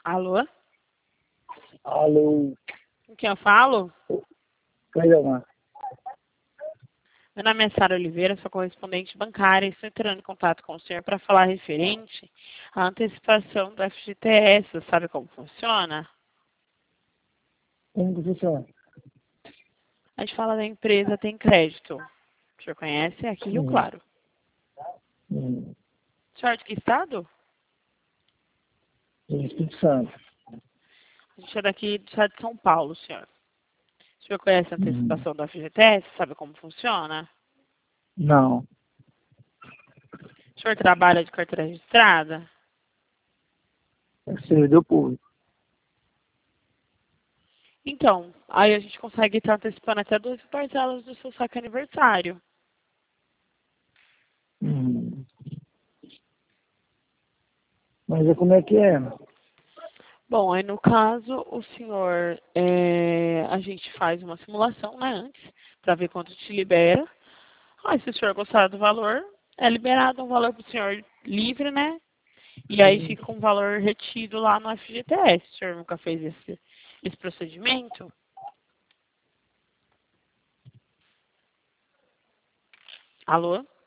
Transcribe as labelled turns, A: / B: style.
A: Alô?
B: Alô,
A: Com quem eu falo?
B: Cleomar.
A: Meu nome é Sara Oliveira, sou correspondente bancária e estou entrando em contato com o senhor para falar referente à antecipação do FGTS. Você sabe como funciona?
B: Como que funciona?
A: A gente fala da empresa Tem Crédito. O senhor conhece? É aqui Rio
B: Uhum.
A: Claro.
B: Uhum.
A: O senhor é de que estado?
B: Espírito Santo.
A: A gente é daqui do estado de São Paulo, senhor. O senhor conhece a
B: Uhum.
A: antecipação do FGTS? Sabe como funciona?
B: Não,
A: O senhor trabalha de carteira registrada?
B: é servidor público.
A: Então, aí a gente consegue estar antecipando até 12 parcelas do seu saque aniversário.
B: Uhum. Mas como é que é?
A: Bom, aí no caso, o senhor, a gente faz uma simulação, né, antes, para ver quanto te libera. Aí, se o senhor gostar do valor, é liberado um valor para o senhor livre, né? E aí
B: Uhum.
A: fica um valor retido lá no FGTS. O senhor nunca fez esse procedimento? Alô?